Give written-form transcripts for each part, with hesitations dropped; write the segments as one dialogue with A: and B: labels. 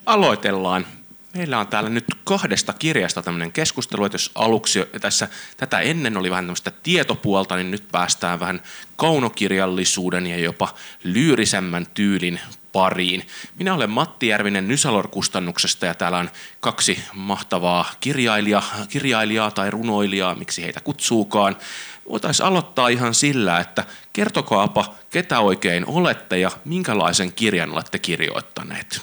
A: Aloitellaan. Meillä on täällä nyt 2 kirjasta tämmöinen keskustelu, että jos aluksi tässä tätä ennen oli vähän tämmöistä tietopuolta, niin nyt päästään vähän kaunokirjallisuuden ja jopa lyyrisemmän tyylin pariin. Minä olen Matti Järvinen Nysalor-kustannuksesta ja täällä on 2 mahtavaa kirjailijaa tai runoilijaa, miksi heitä kutsuukaan. Voitaisiin aloittaa ihan sillä, että kertokaapa, ketä oikein olette ja minkälaisen kirjan olette kirjoittaneet.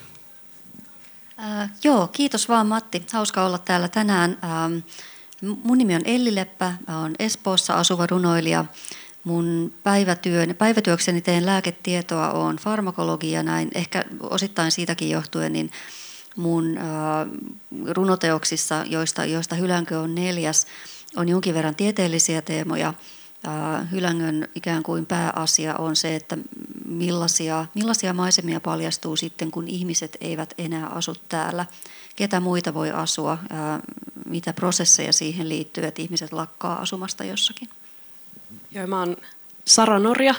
B: Joo, kiitos vaan Matti. Hauska olla täällä tänään. Mun nimi on Elli Leppä, olen Espoossa asuva runoilija. Mun päivätyökseni teen lääketietoa, on farmakologia näin. Ehkä osittain siitäkin johtuen, niin mun runoteoksissa, joista Hylänkö on 4, on jonkin verran tieteellisiä teemoja. Hylängön ikään kuin pääasia on se, että millaisia maisemia paljastuu sitten, kun ihmiset eivät enää asu täällä. Ketä muita voi asua, mitä prosesseja siihen liittyy, että ihmiset lakkaa asumasta jossakin.
C: Joo, mä oon Sara Norja,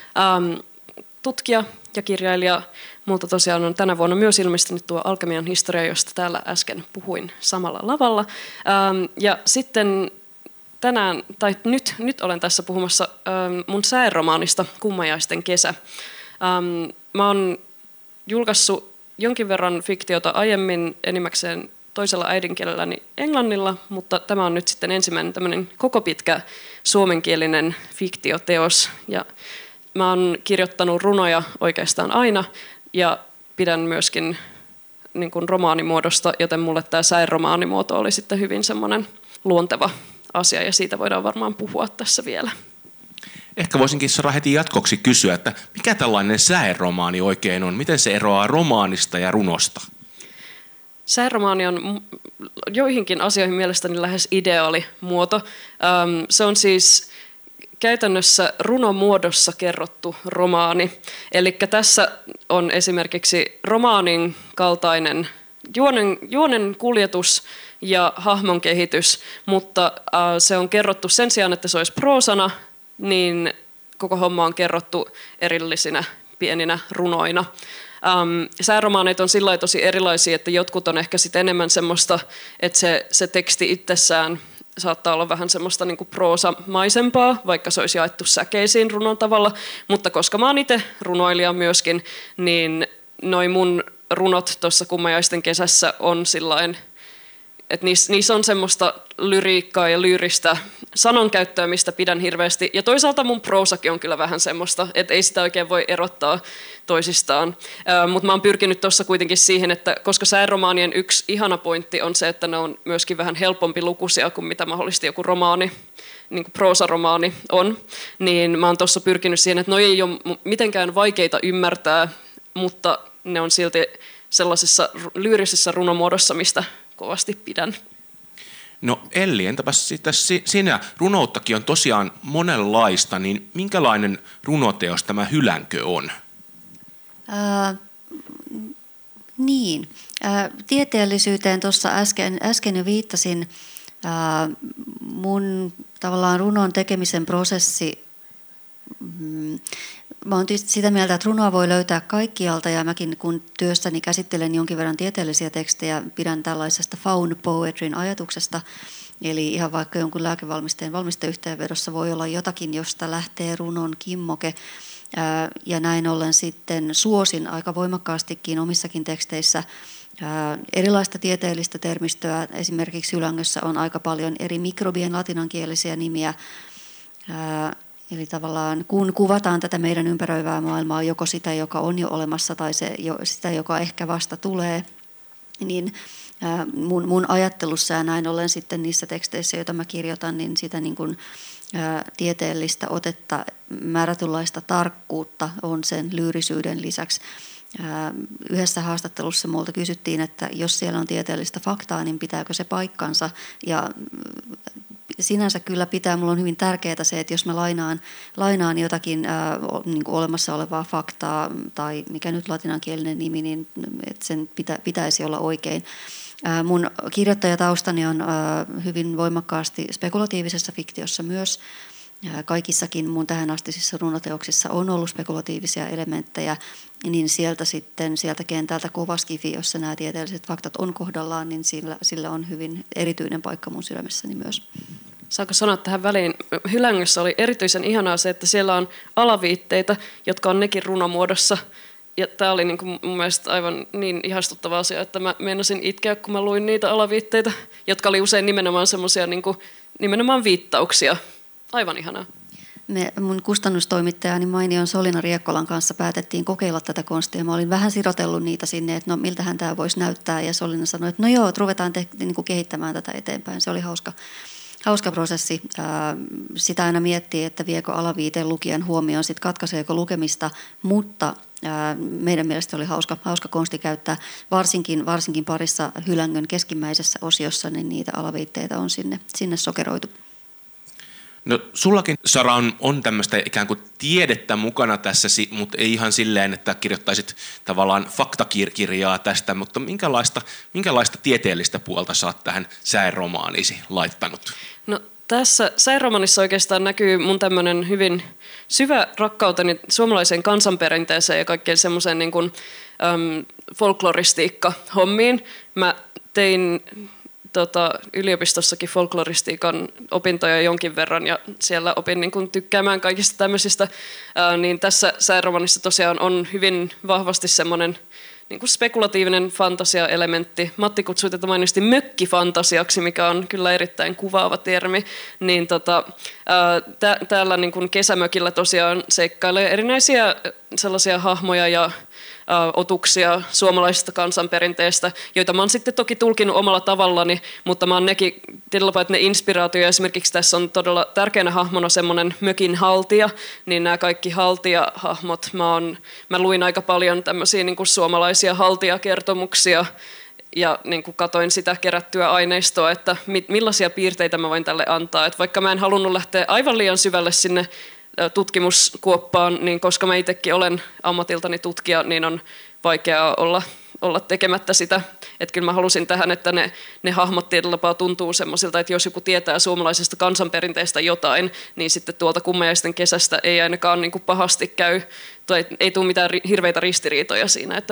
C: tutkija ja kirjailija. Multa tosiaan on tänä vuonna myös ilmestynyt tuo Alkemian historia, josta täällä äsken puhuin samalla lavalla. Ja sitten tänään, tai nyt olen tässä puhumassa mun säeromaanista Kummajaisten kesä. Mä oon julkaissut jonkin verran fiktiota aiemmin enimmäkseen toisella äidinkielelläni englannilla, mutta tämä on nyt sitten ensimmäinen tämmöinen koko pitkä suomenkielinen fiktioteos. Ja mä oon kirjoittanut runoja oikeastaan aina ja pidän myöskin niin kuin romaanimuodosta, joten mulle tämä säeromaanimuoto oli sitten hyvin semmoinen luonteva asia ja siitä voidaan varmaan puhua tässä vielä.
A: Ehkä voisinkin Sara heti jatkoksi kysyä, että mikä tällainen säeromaani oikein on? Miten se eroaa romaanista ja runosta?
C: Säeromaani on joihinkin asioihin mielestäni lähes ideaali muoto. Se on siis käytännössä runomuodossa kerrottu romaani. Eli tässä on esimerkiksi romaanin kaltainen juonen kuljetus ja hahmon kehitys, mutta se on kerrottu sen sijaan, että se olisi proosana, niin koko homma on kerrottu erillisinä pieninä runoina. Sääromaaneet on sillä tosi erilaisia, että jotkut on ehkä sit enemmän semmoista, että se teksti itsessään saattaa olla vähän semmoista niinku proosamaisempaa, vaikka se olisi jaettu säkeisiin runon tavalla, mutta koska mä oon itse runoilija myöskin, niin noi mun runot tuossa Kummajaisten kesässä on sillain, että niissä on semmoista lyriikkaa ja lyyristä sanankäyttöä, mistä pidän hirveästi. Ja toisaalta mun proosakin on kyllä vähän semmoista, että ei sitä oikein voi erottaa toisistaan. Mutta mä oon pyrkinyt tuossa kuitenkin siihen, että koska säeromaanien yksi ihana pointti on se, että ne on myöskin vähän helpompi lukuisia kuin mitä mahdollisesti joku romaani, niin kuin proosaromaani on, niin mä oon tuossa pyrkinyt siihen, että ne ei ole mitenkään vaikeita ymmärtää, mutta ne on silti sellaisessa lyyrisessä runomuodossa, mistä kovasti pidän.
A: No Elli, entäpäs sitten sinä? Runouttakin on tosiaan monenlaista, niin minkälainen runoteos tämä Hylänkö on?
B: Tieteellisyyteen tuossa äsken jo viittasin. Mun tavallaan runon tekemisen prosessi, mä oon sitä mieltä, että runoa voi löytää kaikkialta ja mäkin kun työssäni käsittelen jonkin verran tieteellisiä tekstejä, pidän tällaisesta found poetryn ajatuksesta. Eli ihan vaikka jonkun lääkevalmisteen valmisteyhteenvedossa voi olla jotakin, josta lähtee runon kimmoke. Ja näin ollen sitten suosin aika voimakkaastikin omissakin teksteissä erilaista tieteellistä termistöä. Esimerkiksi Hylängössä on aika paljon eri mikrobien latinankielisiä nimiä. Eli tavallaan kun kuvataan tätä meidän ympäröivää maailmaa, joko sitä, joka on jo olemassa, tai sitä, joka ehkä vasta tulee, niin mun ajattelussa ja näin ollen sitten niissä teksteissä, joita mä kirjoitan, niin sitä niin kuin tieteellistä otetta, määrätynlaista tarkkuutta on sen lyyrisyyden lisäksi. Yhdessä haastattelussa multa kysyttiin, että jos siellä on tieteellistä faktaa, niin pitääkö se paikkansa, ja sinänsä kyllä pitää. Mulla on hyvin tärkeää se, että jos mä lainaan jotakin niin kuin olemassa olevaa faktaa tai mikä nyt latinankielinen nimi, niin että sen pitäisi olla oikein. Mun kirjoittajataustani on hyvin voimakkaasti spekulatiivisessa fiktiossa myös. kaikissakin mun tähänastisissa runoteoksissa on ollut spekulatiivisia elementtejä, niin sieltä kentältä kova skifi, jossa nämä tieteelliset faktat on kohdallaan, niin sillä on hyvin erityinen paikka mun sydämessäni myös.
C: Saanko sanoa tähän väliin? Hylängössä oli erityisen ihanaa se, että siellä on alaviitteitä, jotka on nekin runomuodossa. Ja tämä oli niin kuin mun mielestä aivan niin ihastuttava asia, että mä meinasin itkeä, kun mä luin niitä alaviitteitä, jotka oli usein nimenomaan semmoisia niin kuin nimenomaan viittauksia. Aivan ihanaa.
B: Me mun kustannustoimittajani Mainion Solina Riekkolan kanssa päätettiin kokeilla tätä konstia. Mä olin vähän sirotellut niitä sinne, että no miltähän tämä voisi näyttää. Ja Solina sanoi, että no joo, että ruvetaan niin kuin kehittämään tätä eteenpäin. Se oli hauska prosessi. Sitä aina miettii, että viekö alaviiteen lukijan huomioon, sitten katkaiseeko lukemista, mutta meidän mielestä oli hauska konsti käyttää, varsinkin parissa Hylängön keskimmäisessä osiossa, niin niitä alaviitteitä on sinne sokeroitu.
A: No sullakin, Sara, on tämmöistä ikään kuin tiedettä mukana tässä, mutta ei ihan silleen, että kirjoittaisit tavallaan faktakirjaa tästä, mutta minkälaista tieteellistä puolta sä oot tähän säeromaaniisi laittanut?
C: No tässä säeromaanissa oikeastaan näkyy mun tämmöinen hyvin syvä rakkauteni suomalaiseen kansanperinteeseen ja kaikkeen semmoiseen niin kuin folkloristiikka-hommiin. Mä tein yliopistossakin folkloristiikan opintoja jonkin verran ja siellä opin niin kuin tykkäämään kaikista tämmöisistä, niin tässä säeromaanissa tosiaan on hyvin vahvasti semmoinen niin kuin spekulatiivinen fantasia-elementti. Matti kutsui tätä mainiosti mökkifantasiaksi, mikä on kyllä erittäin kuvaava termi. Niin täällä niin kuin kesämökillä tosiaan seikkailee erinäisiä sellaisia hahmoja ja otuksia suomalaisesta kansanperinteestä, joita mä oon sitten toki tulkinut omalla tavallani, mutta mä oon nekin tietyllä ne inspiraatio. Esimerkiksi tässä on todella tärkeänä hahmona semmoinen mökin haltija, niin nämä kaikki haltijahahmot, mä luin aika paljon tämmöisiä niin kuin suomalaisia haltijakertomuksia ja niin kuin katoin sitä kerättyä aineistoa, että millaisia piirteitä mä voin tälle antaa. Että vaikka mä en halunnut lähteä aivan liian syvälle sinne tutkimuskuoppaan, niin koska mä itsekin olen ammatiltani tutkija, niin on vaikeaa olla tekemättä sitä. Että kyllä mä halusin tähän, että ne hahmot tietyllä tapaa tuntuu semmoisilta, että jos joku tietää suomalaisesta kansanperinteestä jotain, niin sitten tuolta Kummajaisten kesästä ei ainakaan niin kuin pahasti käy, tai ei tule mitään hirveitä ristiriitoja siinä, että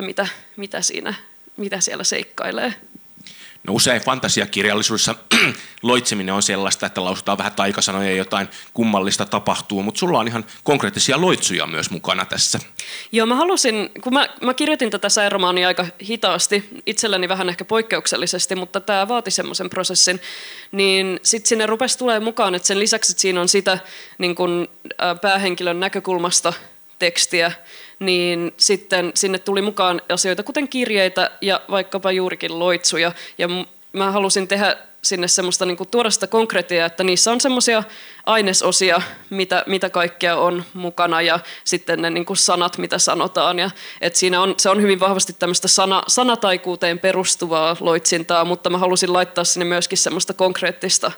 C: mitä siellä seikkailee.
A: No usein fantasiakirjallisuudessa loitseminen on sellaista, että lausutaan vähän taikasanoja ja jotain kummallista tapahtuu, mutta sulla on ihan konkreettisia loitsuja myös mukana tässä.
C: Joo, mä halusin, kun mä kirjoitin tätä säeromaania aika hitaasti, itselleni vähän ehkä poikkeuksellisesti, mutta tämä vaati semmoisen prosessin, niin sitten sinne rupesi tulemaan mukaan, että sen lisäksi, että siinä on sitä niin kun, päähenkilön näkökulmasta tekstiä, niin sitten sinne tuli mukaan asioita kuten kirjeitä ja vaikkapa juurikin loitsuja. Ja mä halusin tehdä sinne semmoista niin kuin tuoda sitä konkretiaa, että niissä on semmoisia ainesosia, mitä kaikkea on mukana ja sitten ne niin kuin sanat, mitä sanotaan. Ja, että se on hyvin vahvasti tämmöistä sanataikuuteen perustuvaa loitsintaa, mutta mä halusin laittaa sinne myöskin semmoista konkreettista,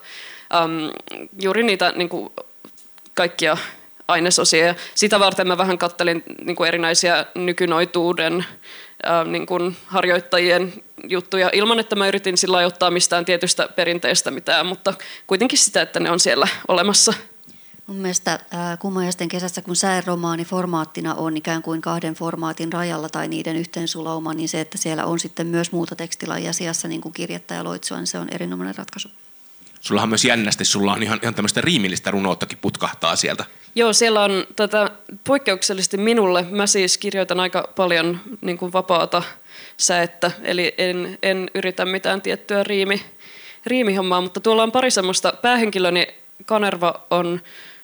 C: juuri niitä niin kuin kaikkia ainesosia. Ja sitä varten mä vähän kattelin niin kuin erinäisiä nykynoituuden niin kuin harjoittajien juttuja ilman, että mä yritin sillä ottaa mistään tietystä perinteestä mitään, mutta kuitenkin sitä, että ne on siellä olemassa.
B: Mun mielestä Kummajaisten kesässä, kun säeromaani formaattina on ikään kuin kahden formaatin rajalla tai niiden yhteensulauma, niin se, että siellä on sitten myös muuta tekstilajia sijassa, niin kuin kirjettä ja loitsua, niin se on erinomainen ratkaisu.
A: Sullahan myös jännästi, sulla on ihan tämmöistä riimillistä runouttakin putkahtaa sieltä.
C: Joo, siellä on poikkeuksellisesti minulle. Mä siis kirjoitan aika paljon niin kuin vapaata säettä, eli en yritä mitään tiettyä riimihommaa, mutta tuolla on pari semmoista. Päähenkilöni Kanerva on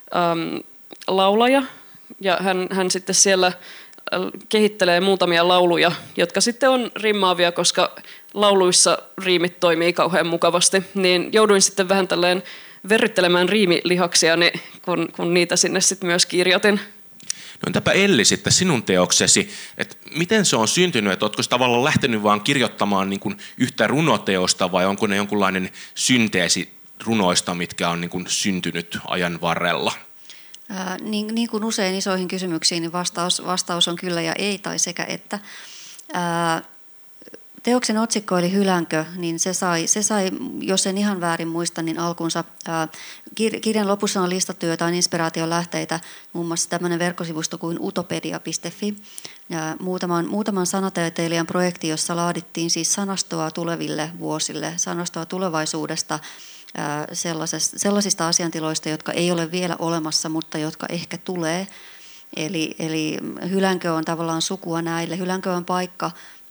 C: laulaja, ja hän sitten siellä kehittelee muutamia lauluja, jotka sitten on rimmaavia, koska lauluissa riimit toimii kauhean mukavasti, niin jouduin sitten vähän tälleen verryttelemään riimilihaksiani, kun niitä sinne sitten myös kirjoitin.
A: No entäpä Elli sitten sinun teoksesi, että miten se on syntynyt, että oletko tavallaan lähtenyt vaan kirjoittamaan niin kuin yhtä runoteosta vai onko ne jonkunlainen synteesi runoista, mitkä on niin kuin syntynyt ajan varrella?
B: Niin kuin usein isoihin kysymyksiin, niin vastaus on kyllä ja ei tai sekä että. Teoksen otsikko eli Hylänkö, niin se sai, jos en ihan väärin muista, niin alkunsa. Kirjan lopussa on listattu jotain inspiraation lähteitä, muun muassa tämmöinen verkkosivusto kuin utopedia.fi. Muutaman sanataiteilijan projekti, jossa laadittiin siis sanastoa tuleville vuosille, sanastoa tulevaisuudesta, sellaisista asiantiloista, jotka ei ole vielä olemassa, mutta jotka ehkä tulee. Eli Hylänkö on tavallaan sukua näille. Hylänkö on paikka,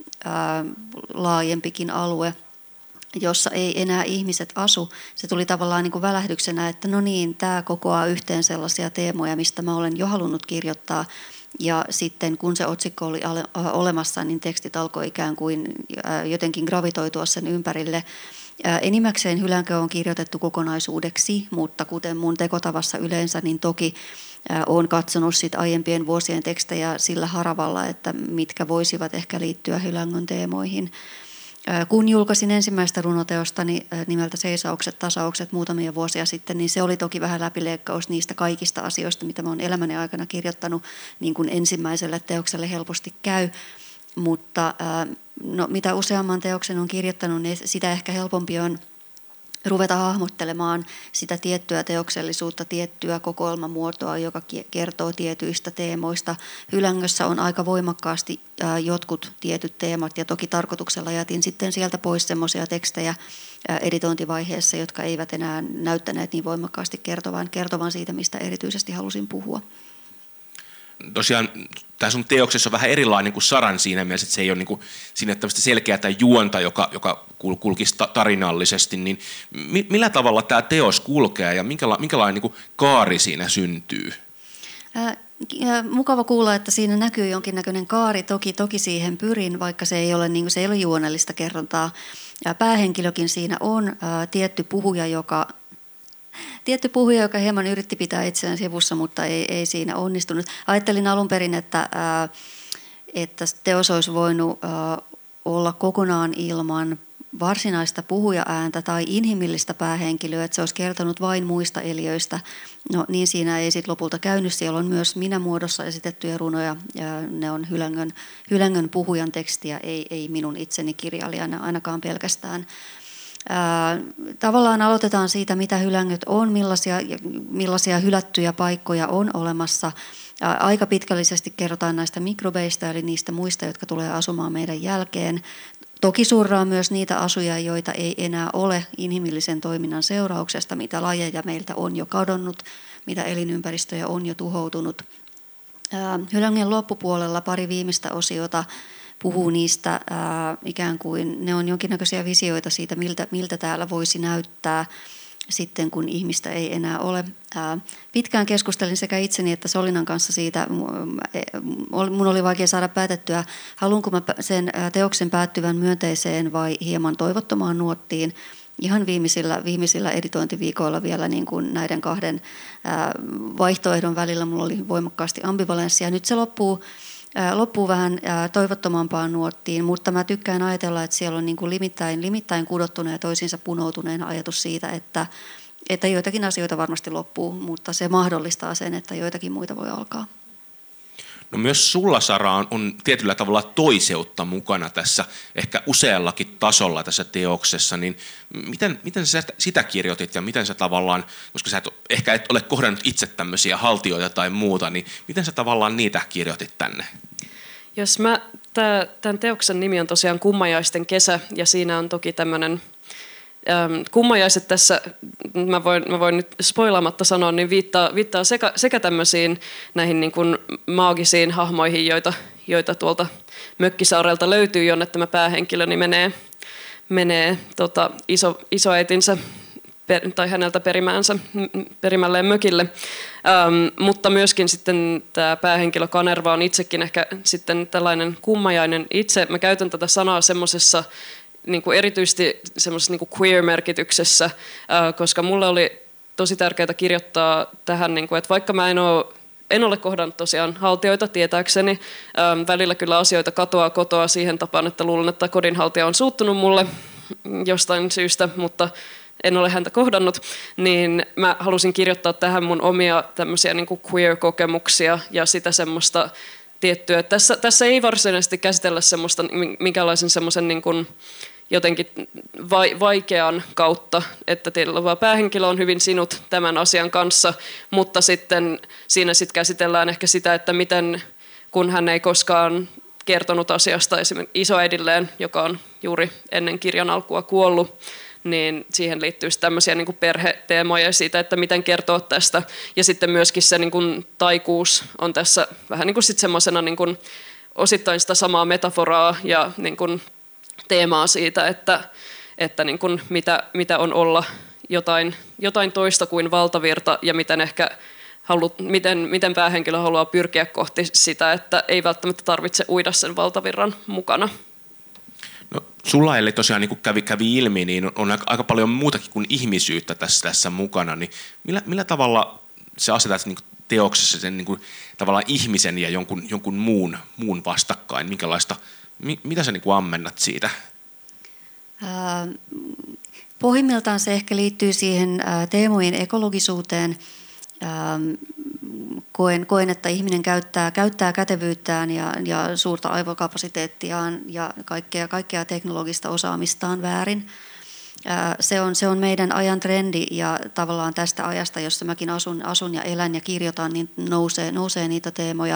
B: laajempikin alue, jossa ei enää ihmiset asu. Se tuli tavallaan niin kuin välähdyksenä, että no niin, tämä kokoaa yhteen sellaisia teemoja, mistä mä olen jo halunnut kirjoittaa. Ja sitten kun se otsikko oli olemassa, niin tekstit alkoi ikään kuin jotenkin gravitoitua sen ympärille. Enimmäkseen Hylänkö on kirjoitettu kokonaisuudeksi, mutta kuten mun tekotavassa yleensä, niin toki olen katsonut sit aiempien vuosien tekstejä sillä haravalla, että mitkä voisivat ehkä liittyä Hylängön teemoihin. Kun julkaisin ensimmäistä runoteostani nimeltä Seisaukset, tasaukset muutamia vuosia sitten, niin se oli toki vähän läpileikkaus niistä kaikista asioista, mitä mä olen elämäni aikana kirjoittanut, niin kuin ensimmäiselle teokselle helposti käy. Mutta mitä useamman teoksen on kirjoittanut, niin sitä ehkä helpompi on ruveta hahmottelemaan sitä tiettyä teoksellisuutta, tiettyä kokoelmamuotoa, joka kertoo tietyistä teemoista. Hylängössä on aika voimakkaasti jotkut tietyt teemat, ja toki tarkoituksella jätin sitten sieltä pois semmoisia tekstejä editointivaiheessa, jotka eivät enää näyttäneet niin voimakkaasti kertovan siitä, mistä erityisesti halusin puhua.
A: Tosiaan tämä sun teoksessa on vähän erilainen kuin Saran siinä mielessä, että se ei ole niin siinä tämmöistä selkeää juonta, joka kulkisi tarinallisesti, niin millä tavalla tämä teos kulkee ja minkälainen niin kaari siinä syntyy?
B: Mukava kuulla, että siinä näkyy jonkinnäköinen kaari. Toki siihen pyrin, vaikka se ei ole juonellista kerrontaa. Päähenkilökin siinä on tietty puhuja, joka hieman yritti pitää itseään sivussa, mutta ei siinä onnistunut. Ajattelin alun perin, että teos olisi voinut olla kokonaan ilman varsinaista puhuja-ääntä tai inhimillistä päähenkilöä, että se olisi kertonut vain muista eliöistä. No niin siinä ei sitten lopulta käynyt. Siellä on myös minä-muodossa esitettyjä runoja. Ne on Hylängön puhujan tekstiä, ei minun itseni kirjailijana ainakaan pelkästään. Tavallaan aloitetaan siitä, mitä Hylängöt on, millaisia hylättyjä paikkoja on olemassa. Aika pitkällisesti kerrotaan näistä mikrobeista, eli niistä muista, jotka tulee asumaan meidän jälkeen. Toki surraa myös niitä asuja, joita ei enää ole inhimillisen toiminnan seurauksesta, mitä lajeja meiltä on jo kadonnut, mitä elinympäristöjä on jo tuhoutunut. Hylängön loppupuolella pari viimeistä osiota puhuu niistä ikään kuin, ne on jonkinnäköisiä visioita siitä, miltä täällä voisi näyttää sitten, kun ihmistä ei enää ole. Pitkään keskustelin sekä itseni että Solinan kanssa siitä, mun oli vaikea saada päätettyä, haluanko mä sen teoksen päättyvän myönteiseen vai hieman toivottomaan nuottiin. Ihan viimeisillä editointiviikoilla vielä niin kuin näiden kahden vaihtoehdon välillä mulla oli voimakkaasti ambivalenssia. Nyt se loppuu vähän toivottomampaan nuottiin, mutta mä tykkään ajatella, että siellä on niin kuin limittäin kudottuna ja toisiinsa punoutuneena ajatus siitä, että joitakin asioita varmasti loppuu, mutta se mahdollistaa sen, että joitakin muita voi alkaa.
A: No myös sulla, Sara, on tietyllä tavalla toiseutta mukana tässä, ehkä useallakin tasolla tässä teoksessa, niin miten sä sitä kirjoitit ja miten sä tavallaan, koska sä ehkä et ole kohdannut itse tämmöisiä haltioita tai muuta, niin miten sä tavallaan niitä kirjoitit tänne?
C: Tämän teoksen nimi on tosiaan Kummajaisten kesä, ja siinä on toki tämmöinen kummajaiset tässä, mä voin nyt spoilaamatta sanoa, niin viittaa sekä tämmöisiin näihin niin kuin maagisiin hahmoihin, joita tuolta Mökkisaarelta löytyy, jonne tämä päähenkilöni menee isoäitinsä tai häneltä perimälleen mökille. Mutta myöskin sitten tämä päähenkilö Kanerva on itsekin ehkä sitten tällainen kummajainen itse. Mä käytän tätä sanaa semmoisessa niin kuin erityisesti semmoisessa niin kuin queer-merkityksessä, koska mulle oli tosi tärkeää kirjoittaa tähän, niin kuin, että vaikka mä en ole kohdannut tosiaan haltioita tietääkseni, välillä kyllä asioita katoaa kotoa siihen tapaan, että luulen, että kodinhaltija on suuttunut mulle jostain syystä, mutta en ole häntä kohdannut, niin mä halusin kirjoittaa tähän mun omia tämmöisiä niin kuin queer-kokemuksia ja sitä semmoista tiettyä. Tässä ei varsinaisesti käsitellä semmoista, minkälaisen semmoisen niin kuin jotenkin vaikean kautta, että teillä vaan päähenkilö on hyvin sinut tämän asian kanssa, mutta sitten siinä käsitellään ehkä sitä, että miten, kun hän ei koskaan kertonut asiasta esimerkiksi isoäidilleen, joka on juuri ennen kirjan alkua kuollut, niin siihen liittyy tämmöisiä niin kuin perheteemoja siitä, että miten kertoa tästä. Ja sitten myöskin se niin kuin taikuus on tässä vähän niin kuin sitten semmoisena niin kuin osittain sitä samaa metaforaa ja niin kuin teemaa siitä, että niin kuin mitä on olla jotain toista kuin valtavirta ja miten päähenkilö haluaa pyrkiä kohti sitä, että ei välttämättä tarvitse uida sen valtavirran mukana.
A: No, sulla eli tosiaan niin kuin kävi ilmi, niin on aika paljon muutakin kuin ihmisyyttä tässä mukana. Niin millä tavalla se asetat niin kuin teoksessa sen niin kuin, tavallaan ihmisen ja jonkun muun vastakkain? Mitä sä niin kuin ammennat siitä?
B: Pohjimmiltaan se ehkä liittyy siihen teemojen ekologisuuteen. Koen, että ihminen käyttää kätevyyttään ja suurta aivokapasiteettiaan ja kaikkea teknologista osaamistaan väärin. Se on meidän ajan trendi ja tavallaan tästä ajasta, jossa mäkin asun ja elän ja kirjoitan, niin nousee niitä teemoja.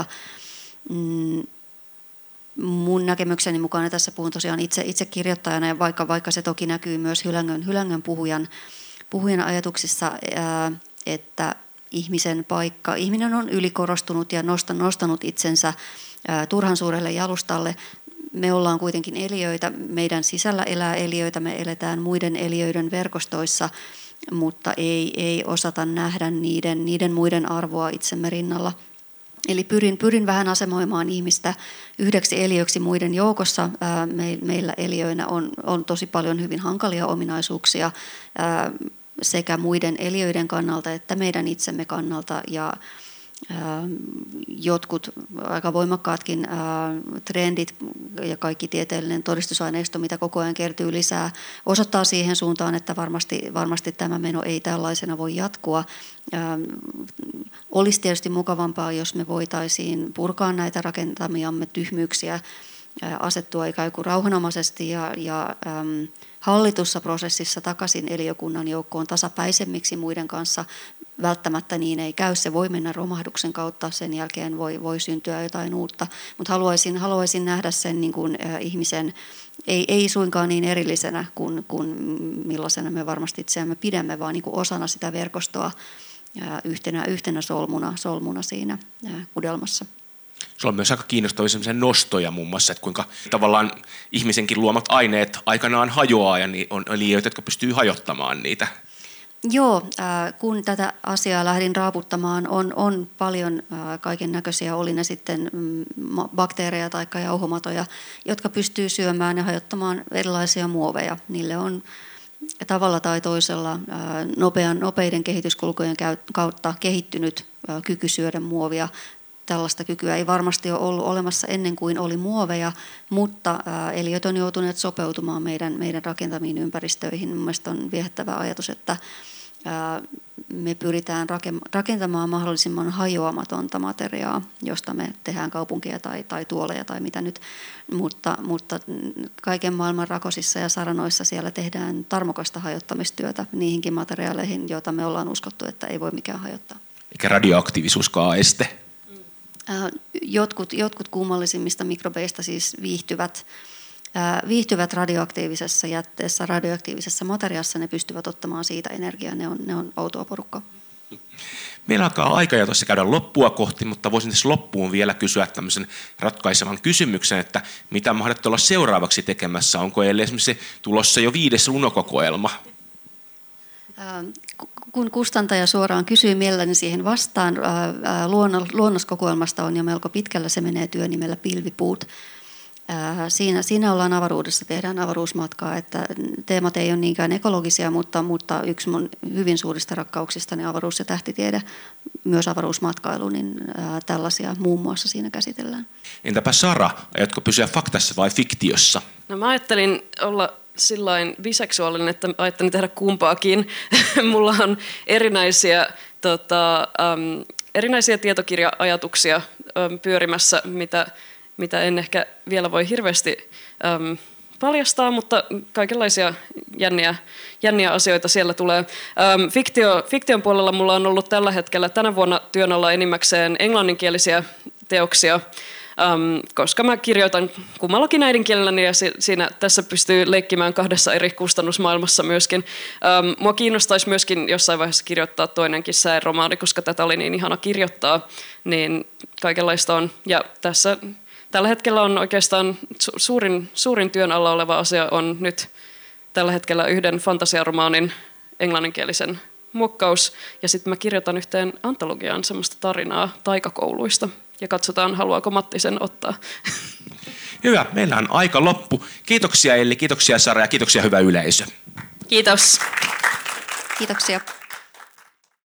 B: Mun näkemykseni mukaan, ja tässä puhun tosiaan itse kirjoittajana, ja vaikka se toki näkyy myös Hylängön puhujan ajatuksissa, että ihmisen paikka, ihminen on ylikorostunut ja nostanut itsensä turhan suurelle jalustalle. Me ollaan kuitenkin eliöitä, meidän sisällä elää eliöitä, me eletään muiden eliöiden verkostoissa, mutta ei osata nähdä niiden muiden arvoa itsemme rinnalla. Eli pyrin vähän asemoimaan ihmistä yhdeksi eliöksi muiden joukossa. Meillä eliöinä on tosi paljon hyvin hankalia ominaisuuksia sekä muiden eliöiden kannalta että meidän itsemme kannalta. Ja jotkut aika voimakkaatkin trendit ja kaikki tieteellinen todistusaineisto, mitä koko ajan kertyy lisää, osoittaa siihen suuntaan, että varmasti tämä meno ei tällaisena voi jatkua. Olisi tietysti mukavampaa, jos me voitaisiin purkaa näitä rakentamiamme tyhmyyksiä, asettua ikään kuin rauhanomaisesti ja hallitussa prosessissa takaisin eliökunnan joukkoon tasapäisemmiksi muiden kanssa. Välttämättä niin ei käy, se voi mennä romahduksen kautta, sen jälkeen voi syntyä jotain uutta, mutta haluaisin nähdä sen niin kuin ihmisen, ei suinkaan niin erillisenä kuin millaisena me varmasti itseämme pidämme, vaan niin kuin osana sitä verkostoa yhtenä solmuna siinä kudelmassa.
A: Sulla on myös aika kiinnostavia sellaisia nostoja muun muassa, että kuinka tavallaan ihmisenkin luomat aineet aikanaan hajoaa ja on eliöitä, jotka pystyy hajottamaan niitä.
B: Joo, kun tätä asiaa lähdin raaputtamaan, on paljon kaiken näköisiä, oli ne sitten bakteereja tai jauhomatoja, jotka pystyy syömään ja hajottamaan erilaisia muoveja. Niille on tavalla tai toisella nopeiden kehityskulkujen kautta kehittynyt kyky syödä muovia. Tällaista kykyä ei varmasti ole ollut olemassa ennen kuin oli muoveja, mutta eliöt on joutuneet sopeutumaan meidän rakentamiin ympäristöihin. Mielestäni on viehättävä ajatus, että me pyritään rakentamaan mahdollisimman hajoamatonta materiaa, josta me tehdään kaupunkia tai tuoleja tai mitä nyt, mutta kaiken maailman rakosissa ja saranoissa siellä tehdään tarmokasta hajottamistyötä niihinkin materiaaleihin, joita me ollaan uskottu, että ei voi mikään hajottaa.
A: Eikä radioaktiivisuuskaan este.
B: Jotkut kummallisimmista mikrobeista siis viihtyvät radioaktiivisessa jätteessä, radioaktiivisessa materiaalissa, ne pystyvät ottamaan siitä energiaa, ne on outoa porukkaa.
A: Meillä alkaa aika jo tuossa käydä loppua kohti, mutta voisin tässä loppuun vielä kysyä tämmöisen ratkaisevan kysymyksen, että mitä mahdollisesti olla seuraavaksi tekemässä? Onko esimerkiksi tulossa jo 5. lunokokoelma?
B: Kun kustantaja suoraan kysyy mielelläni siihen vastaan, luonnoskokoelmasta on jo melko pitkällä, se menee työnimellä Pilvipuut. Siinä ollaan avaruudessa, tehdään avaruusmatkaa, että teemat ei ole niinkään ekologisia, mutta yksi mun hyvin suurista rakkauksistani avaruus- ja tähtitiede, myös avaruusmatkailu, niin tällaisia muun muassa siinä käsitellään.
A: Entäpä Sara, aiotko pysyä faktassa vai fiktiossa?
C: No mä ajattelin olla sillain biseksuaalinen, että ajattelin tehdä kumpaakin. Mulla on erinäisiä erinäisiä tietokirja-ajatuksia pyörimässä, mitä en ehkä vielä voi hirveästi paljastaa, mutta kaikenlaisia jänniä asioita siellä tulee. Fiktion puolella mulla on ollut tällä hetkellä tänä vuonna työn alla enimmäkseen englanninkielisiä teoksia, koska mä kirjoitan kummallakin äidinkielelläni ja tässä pystyy leikkimään 2 eri kustannusmaailmassa myöskin. Mua kiinnostaisi myöskin jossain vaiheessa kirjoittaa toinenkin sääromaani, koska tätä oli niin ihana kirjoittaa, niin kaikenlaista on. Ja tällä hetkellä on oikeastaan suurin työn alla oleva asia on nyt tällä hetkellä yhden fantasiaromaanin englanninkielisen muokkaus. Ja sitten mä kirjoitan yhteen antologiaan semmoista tarinaa taikakouluista. Ja katsotaan, haluaako Matti sen ottaa.
A: Hyvä, meillä on aika loppu. Kiitoksia Elli, kiitoksia Sara ja kiitoksia hyvä yleisö.
C: Kiitos.
B: Kiitoksia.